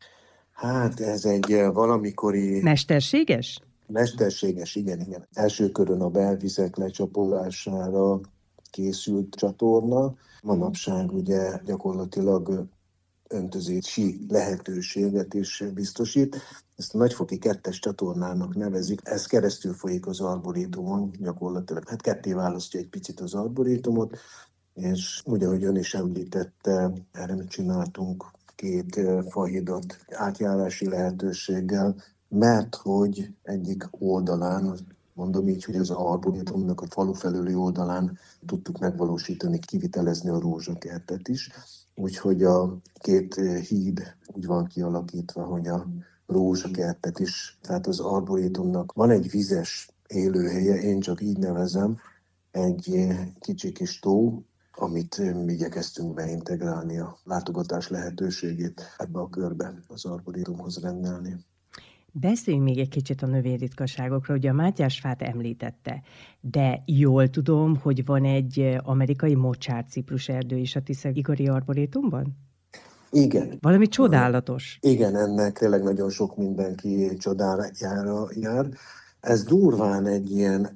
Speaker 5: Hát ez egy valamikori...
Speaker 4: Mesterséges?
Speaker 5: Mesterséges, igen, igen. Első körön a belvizek lecsapolására készült csatorna. Manapság ugye gyakorlatilag öntözési lehetőséget is biztosít. Ezt a nagyfoki kettes csatornának nevezik. Ez keresztül folyik az arborétumon gyakorlatilag. Hát ketté választja egy picit az arborétumot, és ugye, ahogy ön is említette, erre csináltunk két fahidat átjárási lehetőséggel, mert hogy egyik oldalán, mondom így, hogy az arborétumnak a falu felüli oldalán tudtuk megvalósítani, kivitelezni a rózsakertet is. Úgyhogy a két híd úgy van kialakítva, hogy a rózsakertet is, tehát az arborétumnak van egy vizes élőhelye, én csak így nevezem, egy kicsi kis tó, amit mi igyekeztünk beintegrálni a látogatás lehetőségét ebbe a körbe az arborétumhoz rendelni.
Speaker 4: Beszéljünk még egy kicsit a növényritkaságokról, ugye a mátyásfát említette, de jól tudom, hogy van egy amerikai mocsárciprus erdő is a Tiszaigari Arborétumban?
Speaker 5: Igen.
Speaker 4: Valami csodálatos.
Speaker 5: Igen, ennek tényleg nagyon sok mindenki csodájára jár. Ez durván egy ilyen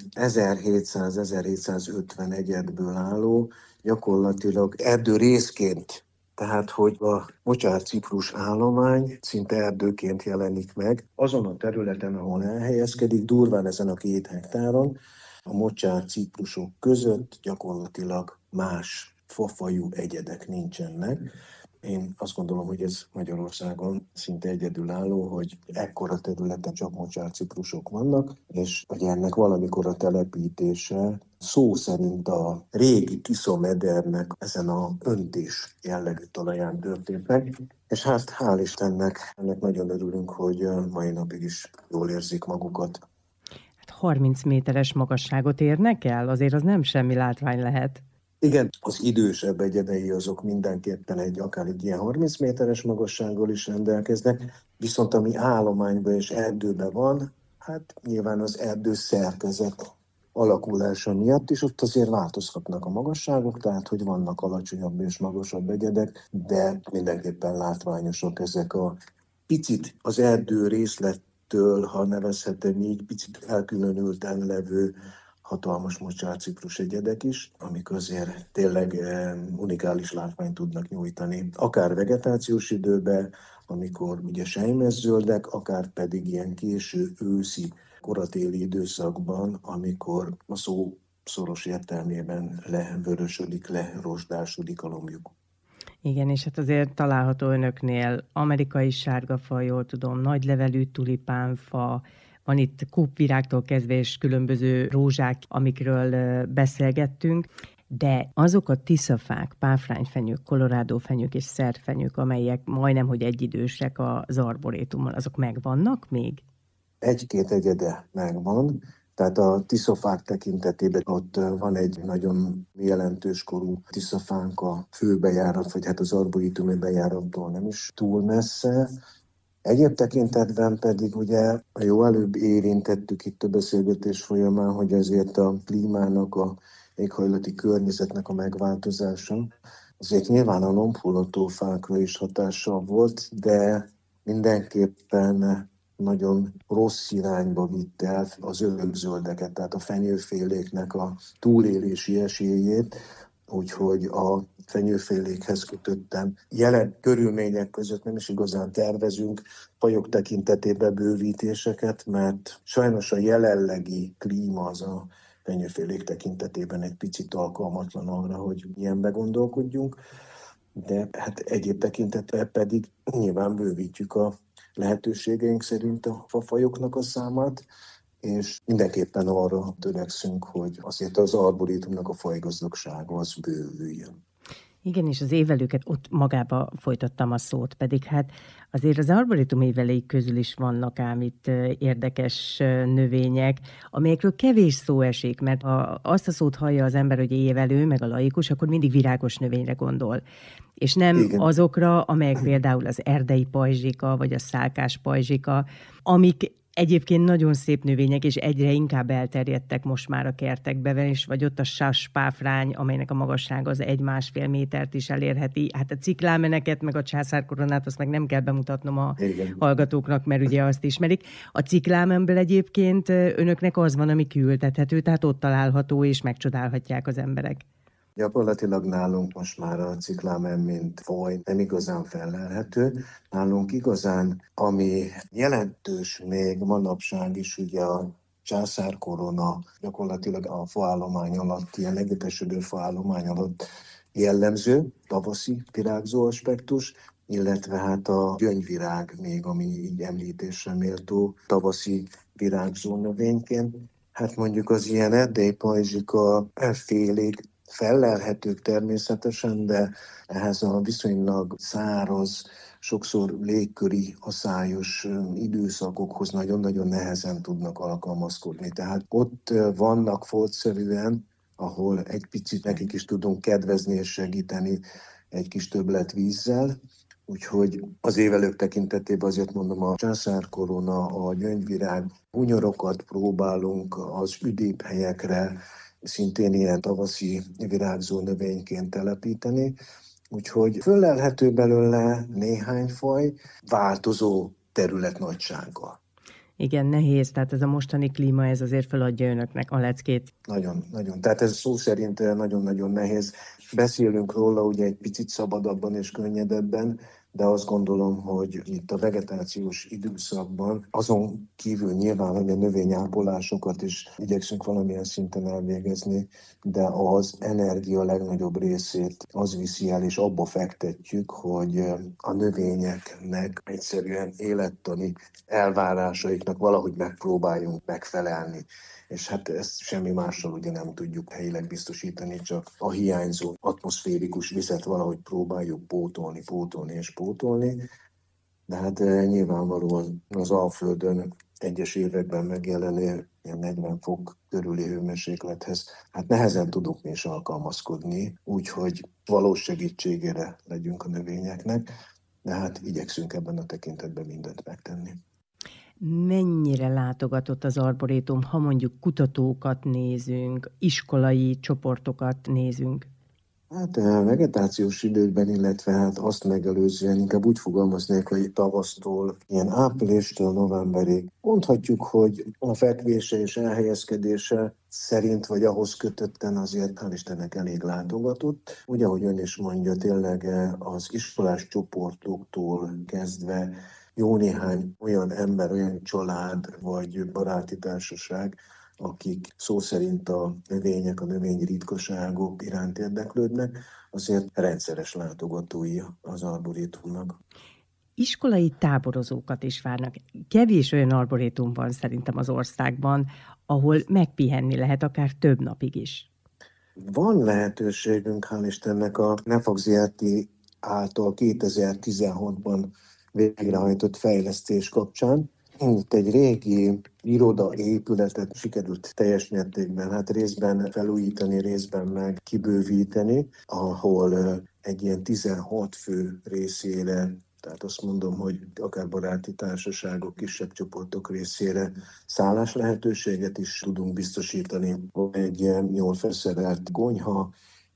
Speaker 5: ezerhétszáz-ezerhétszázötven egyedből álló, gyakorlatilag erdő részként, tehát hogy a mocsár-ciprus állomány szinte erdőként jelenik meg. Azon a területen, ahol elhelyezkedik, durván ezen a két hektáron, a mocsár-ciprusok között gyakorlatilag más fafajú egyedek nincsenek. Én azt gondolom, hogy ez Magyarországon szinte egyedülálló, hogy ekkora területen csak mocsár-ciprusok vannak, és hogy ennek valamikor a telepítése szó szerint a régi Tisza-medernek ezen a öntés jellegű talaján történt meg. És hát hál' Istennek, ennek nagyon örülünk, hogy mai napig is jól érzik magukat.
Speaker 4: Hát harminc méteres magasságot érnek el? Azért az nem semmi látvány lehet.
Speaker 5: Igen, az idősebb egyedei azok mindenképpen egy akár egy ilyen harminc méteres magassággal is rendelkeznek, viszont ami állományban és erdőben van, hát nyilván az erdő szerkezet alakulása miatt is ott azért változhatnak a magasságok, tehát hogy vannak alacsonyabb és magasabb egyedek, de mindenképpen látványosak ezek a picit az erdő részlettől, ha nevezhetem így, picit elkülönülten levő hatalmas mocsár-ciprus egyedek is, amik azért tényleg unikális látványt tudnak nyújtani. Akár vegetációs időben, amikor ugye selymezzöldek, akár pedig ilyen késő őszi, koratéli időszakban, amikor a szó szoros értelmében levörösödik, lerosdásodik a lombjuk.
Speaker 4: Igen, és hát azért található önöknél amerikai sárgafa, jól tudom, nagylevelű tulipánfa, van itt kúpvirágtól kezdve és különböző rózsák, amikről beszélgettünk, de azok a tiszafák, páfrányfenyők, kolorádófenyők és szerfenyők, amelyek majdnem, hogy egyidősek az arborétummal, azok megvannak még?
Speaker 5: Egy-két egyede megvan, tehát a tiszafák tekintetében ott van egy nagyon jelentős korú tiszafánk a főbejárat, vagy hát az arborétumi bejárattól nem is túl messze. Egyéb tekintetben pedig ugye jó előbb érintettük itt a beszélgetés folyamán, hogy ezért a klímának, a éghajlati környezetnek a megváltozása azért nyilván a lombhullató fákra is hatással volt, de mindenképpen nagyon rossz irányba vitt el az örökzöldeket, tehát a fenyőféléknek a túlélési esélyét, úgyhogy a fenyőfélékhez kötöttem jelen körülmények között nem is igazán tervezünk fajok tekintetében bővítéseket, mert sajnos a jelenlegi klíma az a fenyőfélék tekintetében egy picit alkalmatlan arra, hogy ilyenbe gondolkodjunk, de hát egyéb tekintetben pedig nyilván bővítjük a lehetőségeink szerint a fafajoknak a számát, és mindenképpen arra törekszünk, hogy azért az arborétumnak a fajgazdagsága az bővüljön.
Speaker 4: Igen, és az évelőket ott magába folytattam a szót, pedig hát azért az arborétum évelői közül is vannak ám itt érdekes növények, amelyekről kevés szó esik, mert ha azt a szót hallja az ember, hogy évelő, meg a laikus, akkor mindig virágos növényre gondol. És nem Igen. azokra, amelyek például az erdei pajzsika, vagy a szálkás pajzsika, amik egyébként nagyon szép növények, és egyre inkább elterjedtek most már a kertekben, és vagy ott a saspáfrány, amelynek a magassága az egy-másfél métert is elérheti. Hát a ciklámeneket, meg a császárkoronát, azt meg nem kell bemutatnom a Igen. hallgatóknak, mert ugye azt ismerik. A ciklámenből egyébként önöknek az van, ami kiültethető, tehát ott található, és megcsodálhatják az emberek.
Speaker 5: Gyakorlatilag nálunk most már a ciklámen, mint faj nem igazán fellelhető. Nálunk igazán, ami jelentős még manapság is, ugye a császárkorona gyakorlatilag a faállomány alatt, ilyen egyetesedő faállomány alatt jellemző, tavaszi virágzó aspektus, illetve hát a gyöngyvirág még, ami így említésre méltó tavaszi virágzó növényként. Hát mondjuk az ilyen erdei pajzsika félék, fellelhetők természetesen, de ehhez a viszonylag száraz, sokszor légköri, aszályos időszakokhoz nagyon-nagyon nehezen tudnak alkalmazkodni. Tehát ott vannak foltszerűen, ahol egy picit nekik is tudunk kedvezni és segíteni egy kis többlet vízzel. Úgyhogy az évelők tekintetében azért mondom, a császárkorona, a gyöngyvirág, hunyorokat próbálunk az üdébb helyekre, szintén ilyen tavaszi virágzó növényként telepíteni. Úgyhogy föllelhető belőle néhány faj, változó terület nagysággal.
Speaker 4: Igen, nehéz, tehát ez a mostani klíma, ez azért feladja önöknek a leckét.
Speaker 5: Nagyon, nagyon. Tehát ez szó szerint nagyon-nagyon nehéz. Beszélünk róla ugye egy picit szabadabban és könnyedebben, de azt gondolom, hogy itt a vegetációs időszakban azon kívül nyilván, hogy a növényápolásokat is igyekszünk valamilyen szinten elvégezni, de az energia legnagyobb részét az viszi el, és abba fektetjük, hogy a növényeknek egyszerűen élettani elvárásaiknak valahogy megpróbáljunk megfelelni. És hát ezt semmi mással ugye nem tudjuk helyileg biztosítani, csak a hiányzó atmoszférikus vizet valahogy próbáljuk pótolni, pótolni és pótolni. De hát nyilvánvalóan az Alföldön egyes években megjelenő ilyen negyven fok körüli hőmérséklethez hát nehezen tudunk mi is alkalmazkodni, úgyhogy valós segítségére legyünk a növényeknek, de hát igyekszünk ebben a tekintetben mindent megtenni.
Speaker 4: Mennyire látogatott az arborétum, ha mondjuk kutatókat nézünk, iskolai csoportokat nézünk?
Speaker 5: Hát a vegetációs időkben, illetve hát azt megelőzően inkább úgy fogalmaznék, hogy tavasztól, ilyen áprilistől novemberig mondhatjuk, hogy a fekvése és elhelyezkedése szerint vagy ahhoz kötötten azért hál' Istennek elég látogatott. Ugye, ahogy ön is mondja, tényleg az iskolás csoportoktól kezdve jó néhány olyan ember, olyan család vagy baráti társaság, akik szó szerint a növények, a növényi ritkaságok iránt érdeklődnek, azért rendszeres látogatói az arborétumnak.
Speaker 4: Iskolai táborozókat is várnak. Kevés olyan arborétum van szerintem az országban, ahol megpihenni lehet akár több napig is.
Speaker 5: Van lehetőségünk, hál' Istennek, a Nefax Zé Té által kétezer-tizenhatban végrehajtott fejlesztés kapcsán. Itt egy régi irodaépületet sikerült teljes mértékben, hát részben felújítani, részben meg kibővíteni, ahol egy ilyen tizenhat fő részére, tehát azt mondom, hogy akár baráti társaságok, kisebb csoportok részére szállás lehetőséget is tudunk biztosítani. Egy jól felszerelt konyha,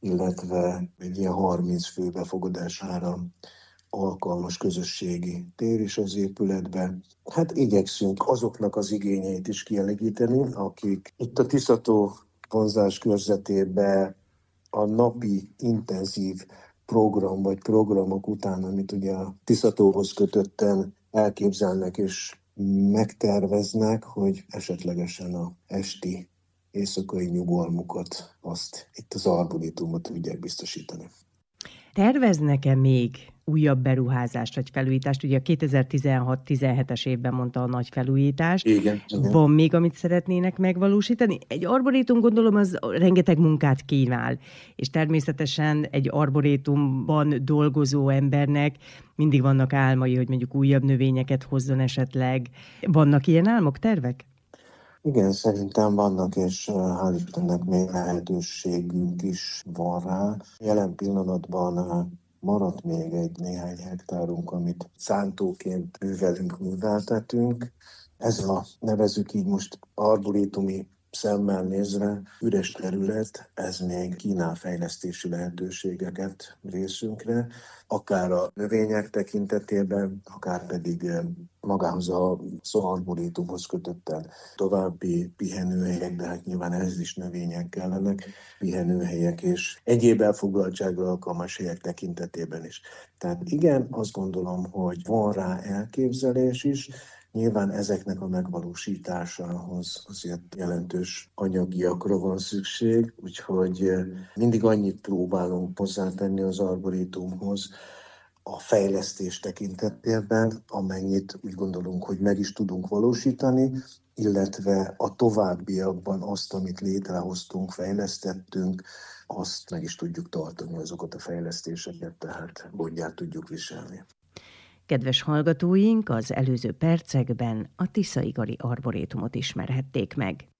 Speaker 5: illetve egy ilyen harminc fő befogadására alkalmas közösségi tér is az épületben. Hát igyekszünk azoknak az igényeit is kielégíteni, akik itt a Tiszató vonzás körzetében a napi intenzív program vagy programok után, amit ugye a Tiszatóhoz kötötten elképzelnek és megterveznek, hogy esetlegesen a esti éjszakai nyugalmukat azt itt az arborétumot tudják biztosítani.
Speaker 4: Terveznek-e még újabb beruházást vagy felújítást? Ugye a kétezer-tizenhat-tizenhetes évben mondta a nagy felújítást.
Speaker 5: Igen, igen.
Speaker 4: Van még, amit szeretnének megvalósítani? Egy arborétum, gondolom, az rengeteg munkát kínál, és természetesen egy arborétumban dolgozó embernek mindig vannak álmai, hogy mondjuk újabb növényeket hozzon esetleg. Vannak ilyen álmok, tervek?
Speaker 5: Igen, szerintem vannak, és hál' Istennek még lehetőségünk is van rá. Jelen pillanatban maradt még egy néhány hektárunk, amit szántóként művelünk, műveltetünk. Ez a, nevezzük így most arborétumi szemmel nézve, üres terület, ez még kínál fejlesztési lehetőségeket részünkre, akár a növények tekintetében, akár pedig magához a arborétumhoz kötötten további pihenőhelyek, de hát nyilván ez is növények kellenek, pihenőhelyek és egyéb elfoglaltságra alkalmas helyek tekintetében is. Tehát igen, azt gondolom, hogy van rá elképzelés is. Nyilván ezeknek a megvalósításához azért jelentős anyagiakra van szükség, úgyhogy mindig annyit próbálunk hozzátenni az arborétumhoz a fejlesztés tekintetében, amennyit úgy gondolunk, hogy meg is tudunk valósítani, illetve a továbbiakban azt, amit létrehoztunk, fejlesztettünk, azt meg is tudjuk tartani, azokat a fejlesztéseket, tehát gondját tudjuk viselni.
Speaker 4: Kedves hallgatóink, az előző percekben a Tiszaigari Arborétumot ismerhették meg.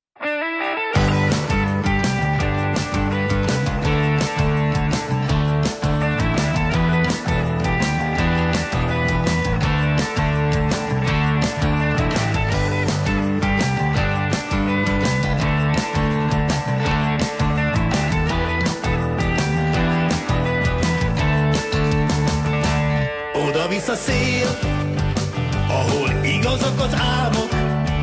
Speaker 3: Oda visz a szél, ahol igazak az álmok,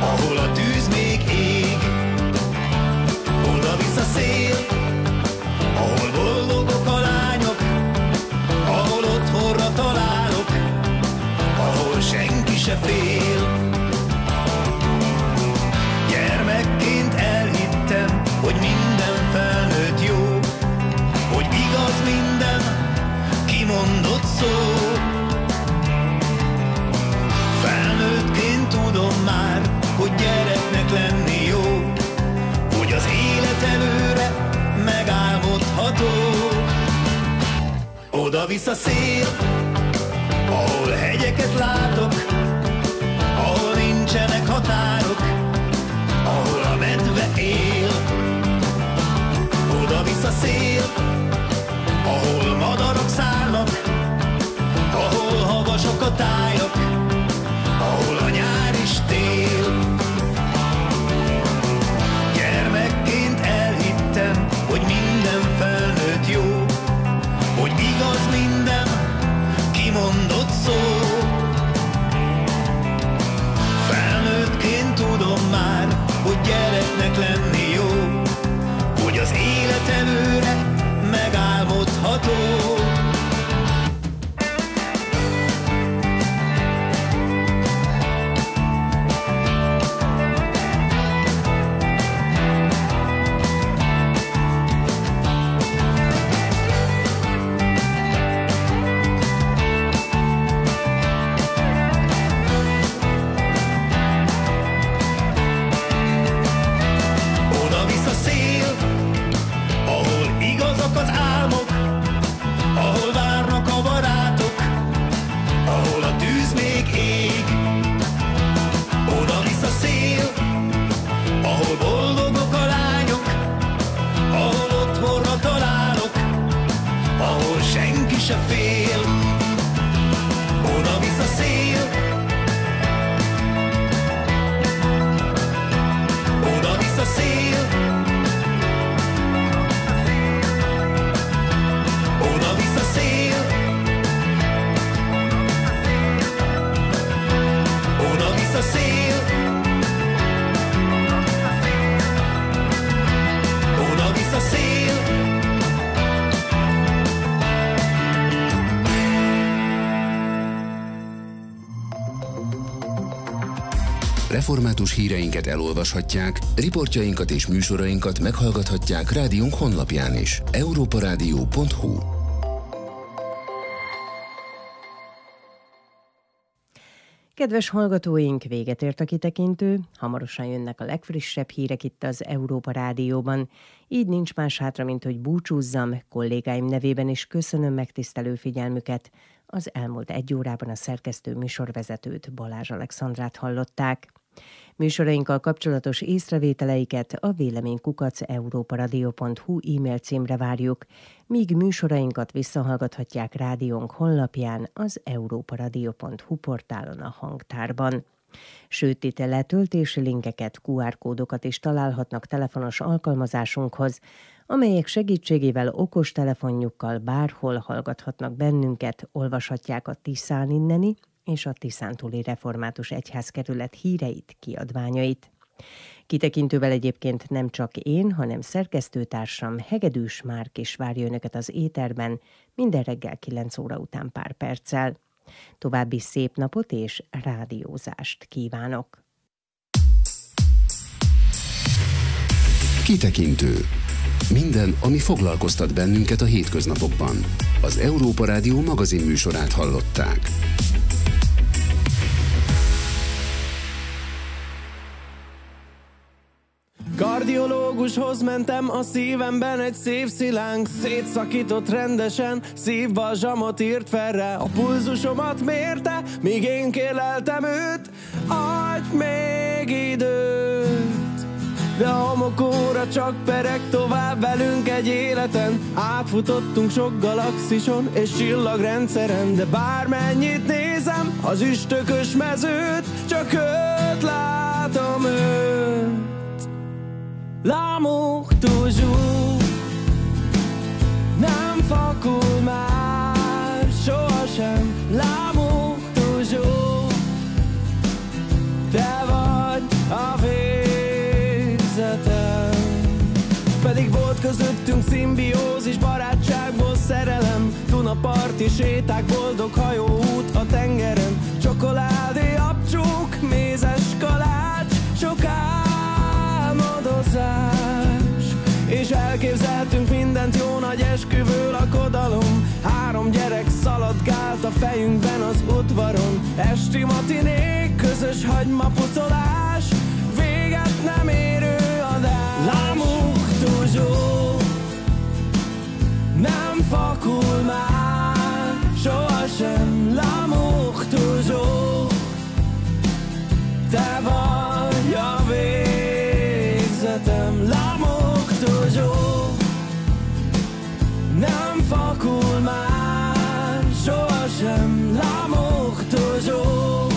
Speaker 3: ahol a tűz még ég. Oda visz a szél, ahol boldogok a lányok, ahol otthonra találok, ahol senki se fél. Gyermekként elhittem, hogy minden felnőtt jó, hogy igaz minden kimondott szó. Felnőttként tudom már, hogy gyereknek lenni jó, hogy az élet előre megálmodható. Oda visz a szél, ahol hegyeket látok, ahol nincsenek határok, ahol a medve él. Oda visz a szél, ahol madarak szállnak, ahol havasok a tájak, ahol a nyár is tél. Gyermekként elhittem, hogy minden felnőtt jó, hogy igaz minden kimondott szó. Felnőttként tudom már, hogy gyereknek lenni jó, hogy az élet előre megálmodható.
Speaker 1: Református híreinket elolvashatják, riportjainkat és műsorainkat meghallgathatják rádiónk honlapján is. európarádió pont hu.
Speaker 4: Kedves hallgatóink, véget ért a kitekintő, hamarosan jönnek a legfrissebb hírek itt az Európa Rádióban. Így nincs más hátra, mint hogy búcsúzzam, kollégáim nevében is köszönöm megtisztelő figyelmüket. Az elmúlt egy órában a szerkesztő műsorvezetőt, Balázs Alexandrát hallották. Műsorainkkal kapcsolatos észrevételeiket a véleménykukac európaradio pont hu e-mail címre várjuk, míg műsorainkat visszahallgathatják rádiónk honlapján, az európaradio pont hu portálon a hangtárban. Sőt, itt letöltési linkeket, kú er kódokat is találhatnak telefonos alkalmazásunkhoz, amelyek segítségével okos telefonjukkal bárhol hallgathatnak bennünket, olvashatják a Tiszán inneni és a Tiszántúli Református Egyházkerület híreit, kiadványait. Kitekintővel egyébként nem csak én, hanem szerkesztőtársam Hegedűs Márk is várja önöket az éterben minden reggel kilenc óra után pár perccel. További szép napot és rádiózást kívánok!
Speaker 1: Kitekintő. Minden, ami foglalkoztat bennünket a hétköznapokban. Az Európa Rádió magazin műsorát hallották.
Speaker 6: Kardiológushoz mentem, a szívemben egy szívszilánk szétszakított rendesen, szívbalzsamot írt fel rá. A pulzusomat mérte, míg én kérleltem őt, adj még időt. De a homokóra csak pereg tovább velünk egy életen. Átfutottunk sok galaxison és csillagrendszeren, de bármennyit nézem az üstökös mezőt, csak őt látom, őt. L'amour toujours nem fakul már sohasem. L'amour toujours te vagy a közöttünk szimbiózis, barátságból szerelem, Dunaparti séták, boldog hajóút a tengeren, csokoládé, apcsók, mézes kalács, sok álmodozás. És elképzeltünk mindent, jó nagy esküvő lakodalom, három gyerek szaladgált a fejünkben az udvaron, esti matinék, közös hagymapucolás, véget nem érő adás. L'amour toujours nem fakul már, sohasem. L'amour toujours, te vagy a végzetem. L'amour toujours nem fakul már, sohasem. L'amour toujours,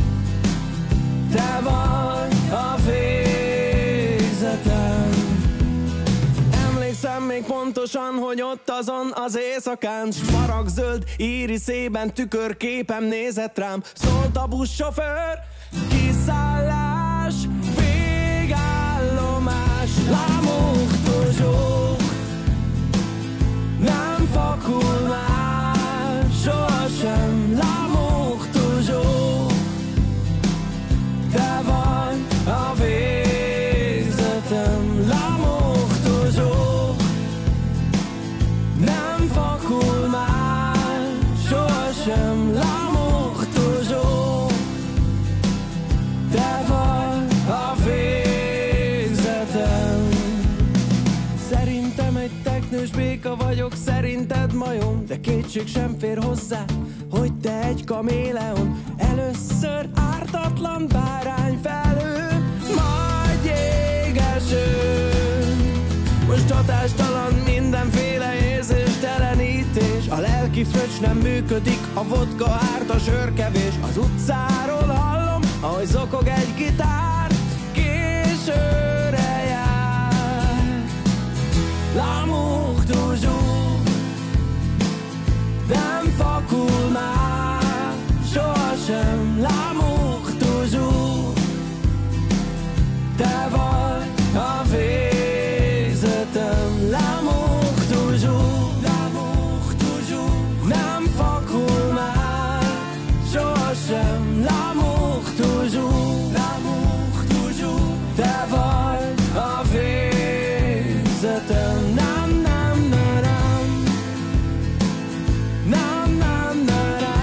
Speaker 6: te vagy a végzetem. Emlékszem még pontosan, hogy ott azon az éjszakán, smaragdzöld íriszében tükörképem nézett rám. Szólt a buszsofőr, kiszállás, végállomás. L'amour toujours nem fakul már, sohasem. L'amour toujours, te vagy a végzetem. L'amour toujours nem fakul már, sohasem. L'amour toujours, te vagy a végzetem. Szerintem egy teknős béka vagyok, szerinted majom, de kétség sem fér hozzá, hogy te egy kaméleon. Először ártatlan bárányfelhő, majd jégeső, most hatástalan mindenféle érzéstelenítés. A lelki fröccs nem működik, a vodka árt, a sörkevés. Az utcáról hallom, ahogy zokog egy gitár, későre jár. L'amour toujours nem fakul már, sohasem. L'amour toujours, te vagy a végzetem. L'amour toujours, l'amour toujours nem fakul már, sohasem. L'amour toujours, l'amour toujours, te vagy a végzetem. Nem, nem, nem, nem, nem, nem,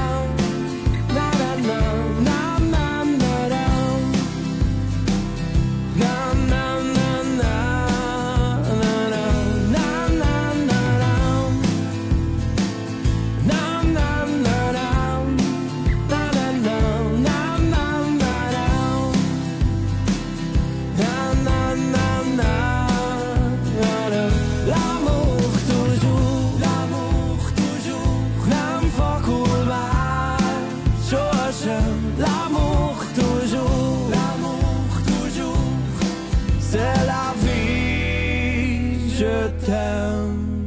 Speaker 6: L'amour toujours, l'amour toujours, c'est la vie, je t'aime.